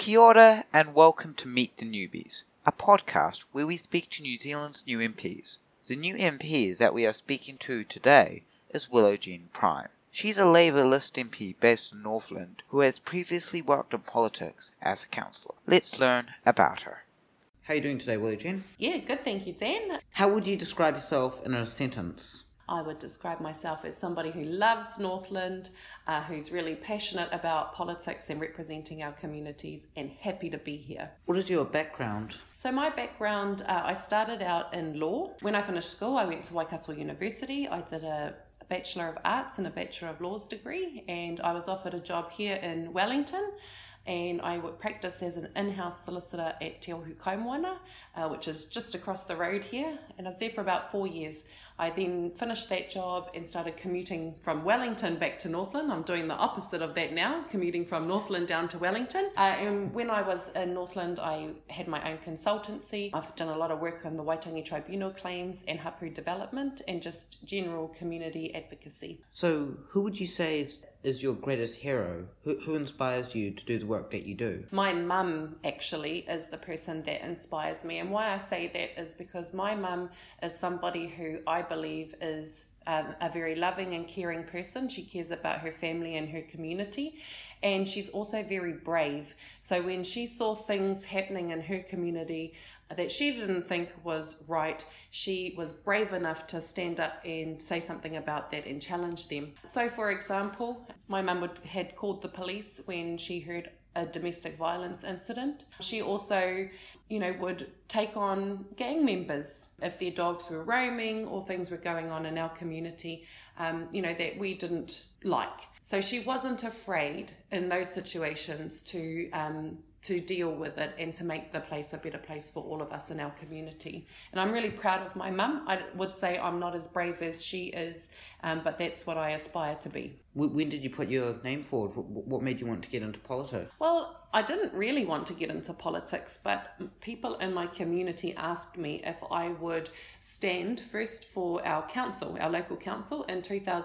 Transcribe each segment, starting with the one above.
Kia ora and welcome to Meet the Newbies, a podcast where we speak to New Zealand's new MPs. The new MP that we are speaking to today is Willow-Jean Prime. She's a Labour List MP based in Northland who has previously worked in politics as a councillor. Let's learn about her. How are you doing today, Willow-Jean? Yeah, good, thank you, Dan. How would you describe yourself in a sentence? I would describe myself as somebody who loves Northland, who's really passionate about politics and representing our communities, and happy to be here. What is your background? So my background, I started out in law. When I finished school, I went to Waikato University. I did a Bachelor of Arts and a Bachelor of Laws degree, and I was offered a job here in Wellington. And I practiced as an in-house solicitor at Te Ohu Kaimoana, which is just across the road here. And I was there for about 4 years. I then finished that job and started commuting from Wellington back to Northland. I'm doing the opposite of that now, commuting from Northland down to Wellington. And when I was in Northland, I had my own consultancy. I've done a lot of work on the Waitangi Tribunal claims and hapu development and just general community advocacy. So who would you say is your greatest hero? Who inspires you to do the work that you do? My mum actually is the person that inspires me, and why I say that is because my mum is somebody who I believe is a very loving and caring person. She cares about her family and her community, and she's also very brave. So when she saw things happening in her community that she didn't think was right, she was brave enough to stand up and say something about that and challenge them. So for example, my mum had called the police when she heard a domestic violence incident. She also, would take on gang members if their dogs were roaming or things were going on in our community, that we didn't like. So she wasn't afraid in those situations to deal with it and to make the place a better place for all of us in our community. And I'm really proud of my mum. I would say I'm not as brave as she is, but that's what I aspire to be. When did you put your name forward? What made you want to get into politics? Well, I didn't really want to get into politics, but people in my community asked me if I would stand first for our council, our local council in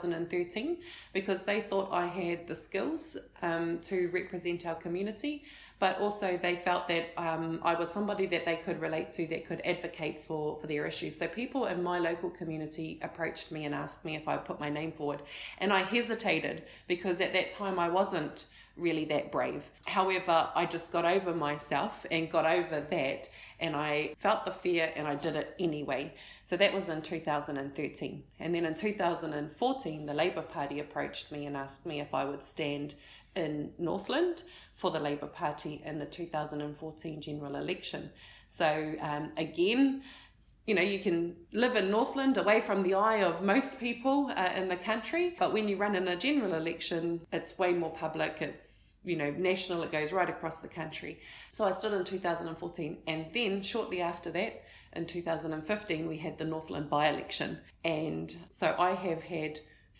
2013, because they thought I had the skills to represent our community, but also they felt that I was somebody that they could relate to, that could advocate for their issues. So people in my local community approached me and asked me if I would put my name forward. And I hesitated because at that time I wasn't really that brave. However, I just got over myself and got over that, and I felt the fear and I did it anyway. So that was in 2013. And then in 2014, the Labour Party approached me and asked me if I would stand in Northland for the Labour Party in the 2014 general election. So again, you can live in Northland away from the eye of most people in the country, but when you run in a general election, it's way more public, it's national, it goes right across the country. So I stood in 2014, and then shortly after that, in 2015, we had the Northland by-election. And so I have had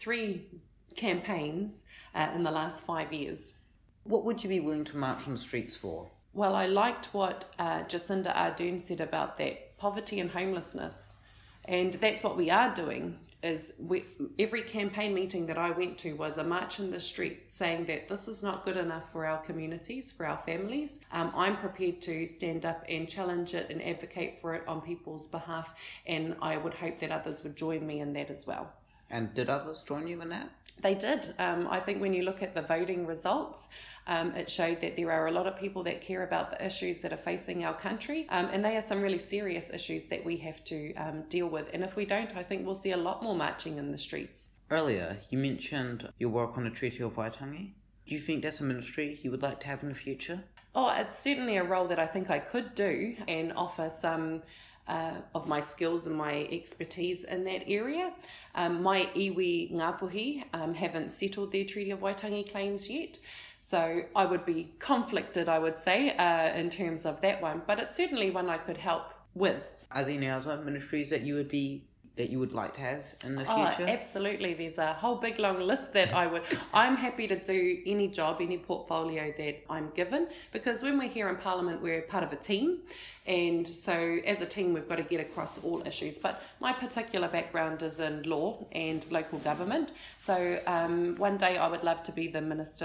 3 campaigns in the last 5 years. What would you be willing to march on the streets for? Well, I liked what Jacinda Ardern said about that, poverty and homelessness. And that's what we are doing. Every campaign meeting that I went to was a march in the street saying that this is not good enough for our communities, for our families. I'm prepared to stand up and challenge it and advocate for it on people's behalf. And I would hope that others would join me in that as well. And did others join you in that? They did. I think when you look at the voting results, it showed that there are a lot of people that care about the issues that are facing our country. And they are some really serious issues that we have to deal with. And if we don't, I think we'll see a lot more marching in the streets. Earlier, you mentioned your work on the Treaty of Waitangi. Do you think that's a ministry you would like to have in the future? Oh, it's certainly a role that I think I could do and offer some of my skills and my expertise in that area. My iwi Ngāpuhi haven't settled their Treaty of Waitangi claims yet, so I would be conflicted, I would say, in terms of that one, but it's certainly one I could help with. Are there any other ministries that you would like to have in the future? Oh, absolutely. There's a whole big long list that I'm happy to do any job, any portfolio that I'm given, because when we're here in Parliament, we're part of a team. And so as a team, we've got to get across all issues. But my particular background is in law and local government. So one day I would love to be the Minister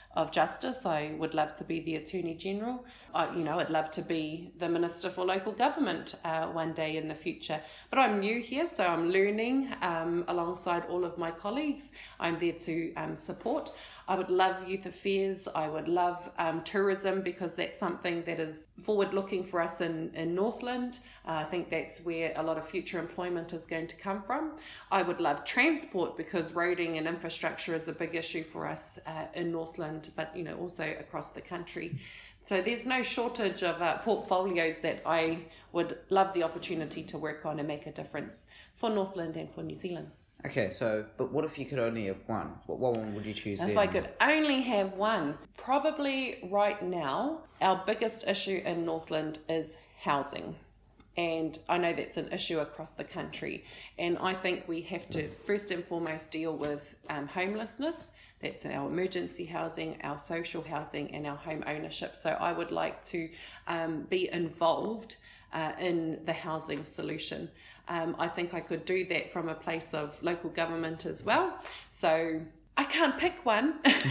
of Justice. I would love to be the Attorney General. I'd love to be the Minister for Local Government one day in the future. But I'm new here, so I'm learning alongside all of my colleagues. I'm there to support. I would love youth affairs. I would love tourism, because that's something that is forward-looking for us in Northland. I think that's where a lot of future employment is going to come from. I would love transport, because roading and infrastructure is a big issue for us in Northland, but also across the country. So there's no shortage of portfolios that I would love the opportunity to work on and make a difference for Northland and for New Zealand. Okay, but what if you could only have one? What one would you choose then? If I could only have one, probably right now, our biggest issue in Northland is housing. And I know that's an issue across the country. And I think we have to first and foremost deal with homelessness. That's our emergency housing, our social housing, and our home ownership. So I would like to be involved in the housing solution. I think I could do that from a place of local government as well. So I can't pick one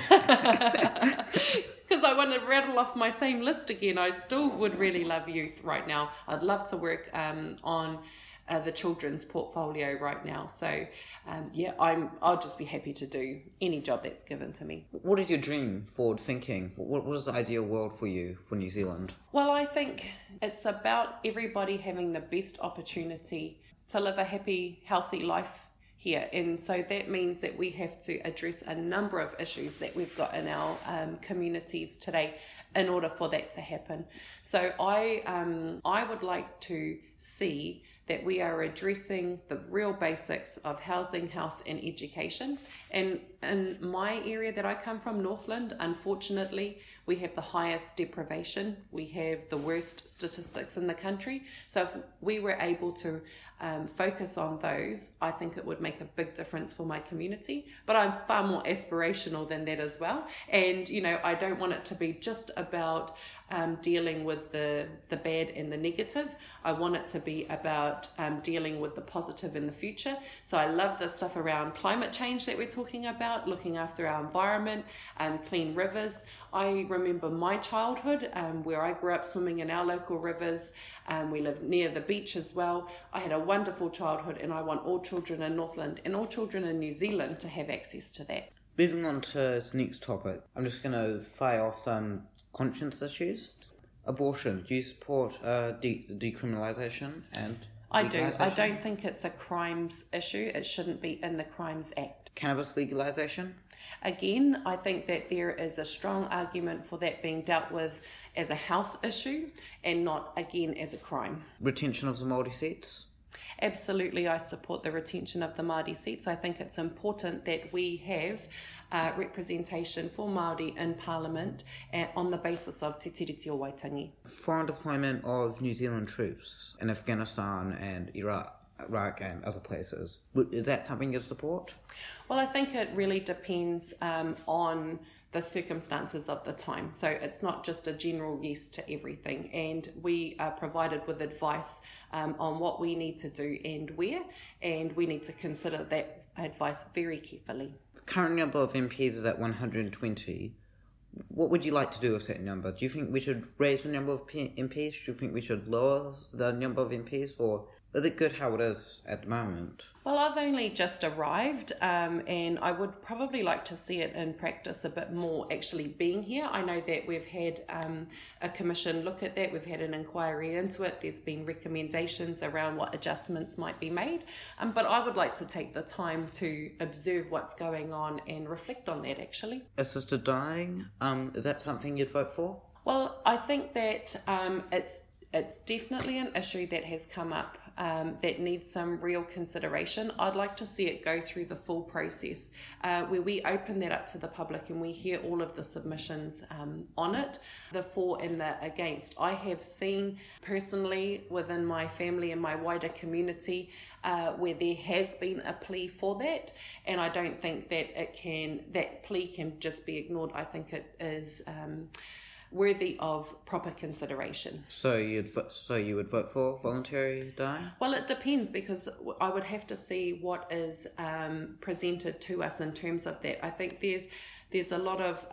because I want to rattle off my same list again. I still would really love youth right now. I'd love to work on the children's portfolio right now. So I'll just be happy to do any job that's given to me. What is your dream, forward thinking? What is the ideal world for you, for New Zealand? Well, I think it's about everybody having the best opportunity to live a happy, healthy life here. And so that means that we have to address a number of issues that we've got in our communities today in order for that to happen. So I would like to see that we are addressing the real basics of housing, health, and education. And in my area that I come from, Northland, unfortunately, we have the highest deprivation. We have the worst statistics in the country. So if we were able to focus on those, I think it would make a big difference for my community. But I'm far more aspirational than that as well. And, I don't want it to be just about dealing with the bad and the negative. I want it to be about dealing with the positive in the future. So I love the stuff around climate change that we're talking about, looking after our environment, clean rivers. I remember my childhood where I grew up swimming in our local rivers. We lived near the beach as well. I had a wonderful childhood, and I want all children in Northland and all children in New Zealand to have access to that. Moving on to the next topic, I'm just going to fire off some conscience issues. Abortion. Do you support decriminalisation and I do. I don't think it's a crimes issue. It shouldn't be in the Crimes Act. Cannabis legalisation? Again, I think that there is a strong argument for that being dealt with as a health issue and not, again, as a crime. Retention of the Māori seats? Absolutely, I support the retention of the Māori seats. I think it's important that we have representation for Māori in Parliament on the basis of Te Tiriti o Waitangi. Foreign deployment of New Zealand troops in Afghanistan and Iraq and other places. Is that something you support? Well, I think it really depends on the circumstances of the time. So it's not just a general yes to everything. And we are provided with advice on what we need to do and where, and we need to consider that advice very carefully. The current number of MPs is at 120. What would you like to do with that number? Do you think we should raise the number of MPs? Do you think we should lower the number of MPs? Or is it good how it is at the moment? Well, I've only just arrived and I would probably like to see it in practice a bit more actually being here. I know that we've had a commission look at that. We've had an inquiry into it. There's been recommendations around what adjustments might be made. But I would like to take the time to observe what's going on and reflect on that actually. Assisted dying, is that something you'd vote for? Well, I think that it's definitely an issue that has come up that needs some real consideration. I'd like to see it go through the full process where we open that up to the public and we hear all of the submissions on it, the for and the against. I have seen personally within my family and my wider community where there has been a plea for that, and I don't think that that plea can just be ignored. I think it is worthy of proper consideration. So you would vote for voluntary dying? Well, it depends, because I would have to see what is presented to us in terms of that. I think there's a lot of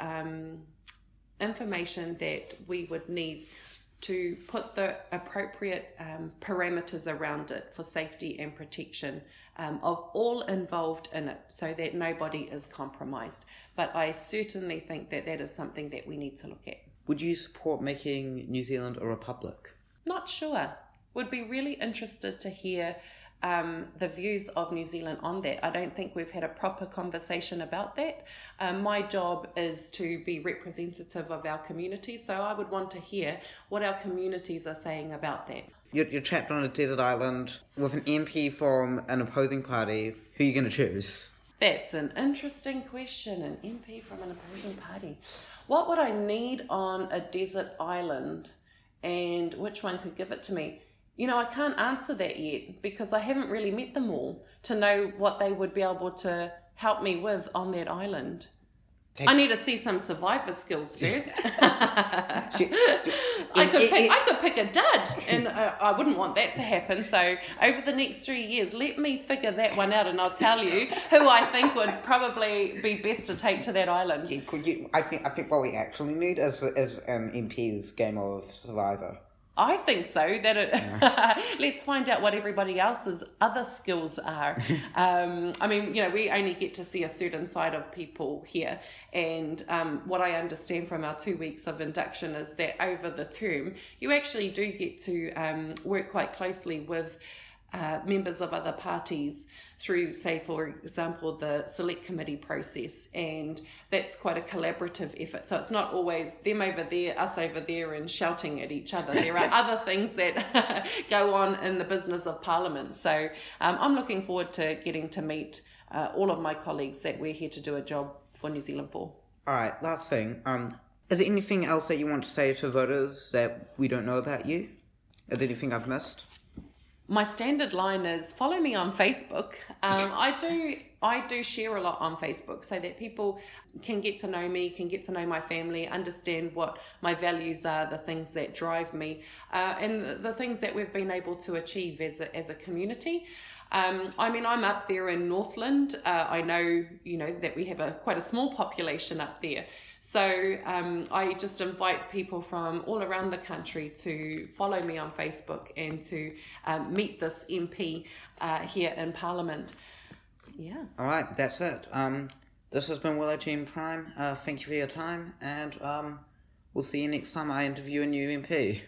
information that we would need to put the appropriate parameters around it for safety and protection of all involved in it, so that nobody is compromised. But I certainly think that that is something that we need to look at. Would you support making New Zealand a republic? Not sure. Would be really interested to hear the views of New Zealand on that. I don't think we've had a proper conversation about that. My job is to be representative of our community, so I would want to hear what our communities are saying about that. You're trapped on a desert island with an MP from an opposing party. Who are you going to choose? That's an interesting question. An MP from an opposing party. What would I need on a desert island, and which one could give it to me? You know, I can't answer that yet because I haven't really met them all to know what they would be able to help me with on that island. I need to see some survivor skills first. I could pick a dud, and I wouldn't want that to happen. So over the next 3 years, let me figure that one out, and I'll tell you who I think would probably be best to take to that island. I think what we actually need is MP's game of Survivor. I think so. Let's find out what everybody else's other skills are. I mean, you know, we only get to see a certain side of people here. And what I understand from our 2 weeks of induction is that over the term, you actually do get to work quite closely with members of other parties through, say, for example, the select committee process, and that's quite a collaborative effort. So it's not always them over there, us over there, and shouting at each other. There are other things that go on in the business of Parliament. So I'm looking forward to getting to meet all of my colleagues that we're here to do a job for New Zealand for. All right, last thing. Is there anything else that you want to say to voters that we don't know about you? Is there anything I've missed? My standard line is follow me on Facebook. I do share a lot on Facebook so that people can get to know me, can get to know my family, understand what my values are, the things that drive me, and the things that we've been able to achieve as a community. I mean, I'm up there in Northland. I know, that we have quite a small population up there. So I just invite people from all around the country to follow me on Facebook and to meet this MP here in Parliament. Yeah. All right, that's it. This has been Willow Jean Prime. Thank you for your time, and we'll see you next time I interview a new MP.